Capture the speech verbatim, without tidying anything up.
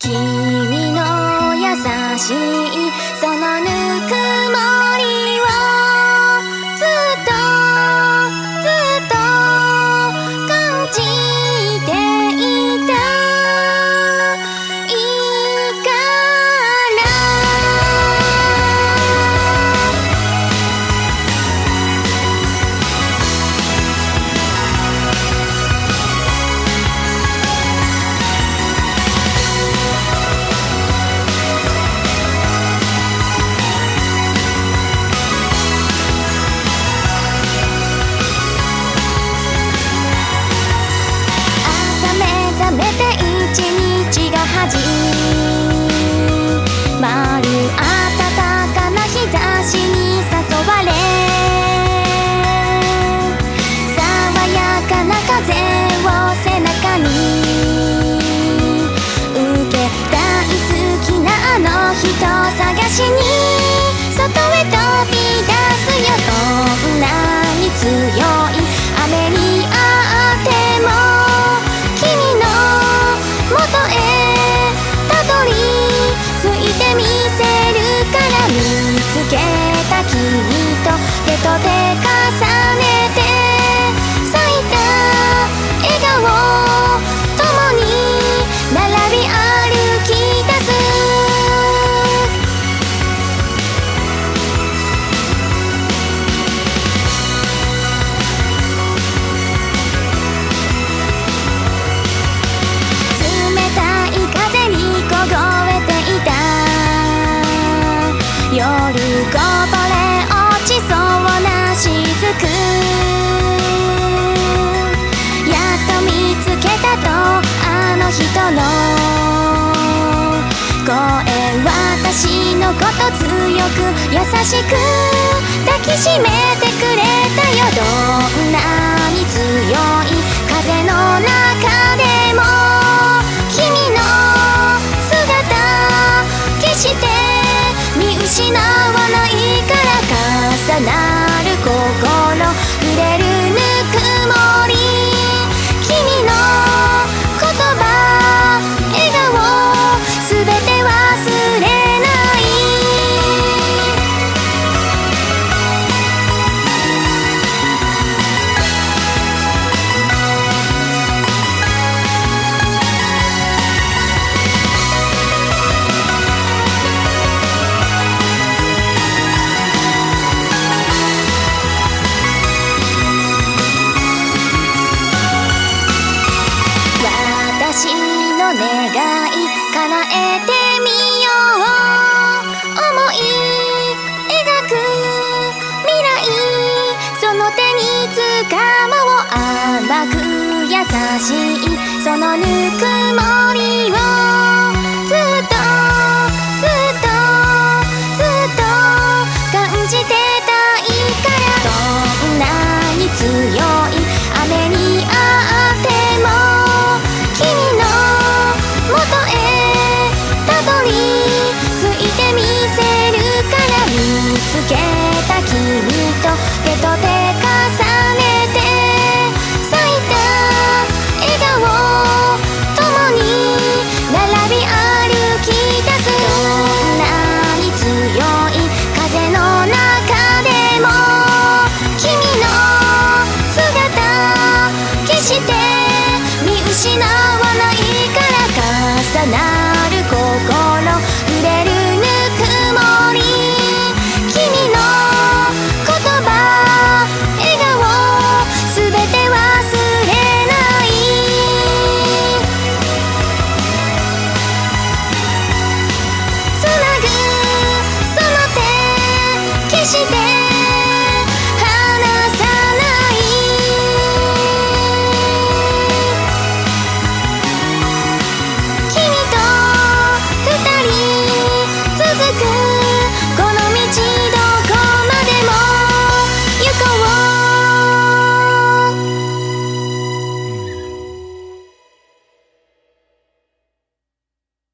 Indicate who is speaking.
Speaker 1: 君の優しいそのぬくもりをずっとずっと感じていたいいから朝目覚めて一日が始まる暖かな日差しに誘われ爽やかな風を背中に受け大好きなあの人探しに外へ飛び出すよどんなに強い雨にあっても君の元へたどり着いてみせるから見つけた君と手と手重ねて咲いた笑顔共に並び歩き出す冷たい風に凍えていた夜こぼれ落ちそうな雫やっと見つけたとあの人の声私のこと強く優しく抱きしめてくれたよどんなに強い風の中でも君の姿決して見失わないから重なる心触れるぬくもり君の言葉笑顔すべて忘れない私の願い叶えてみよう思い描く未来その手につかもう甘く優しいそのぬくもり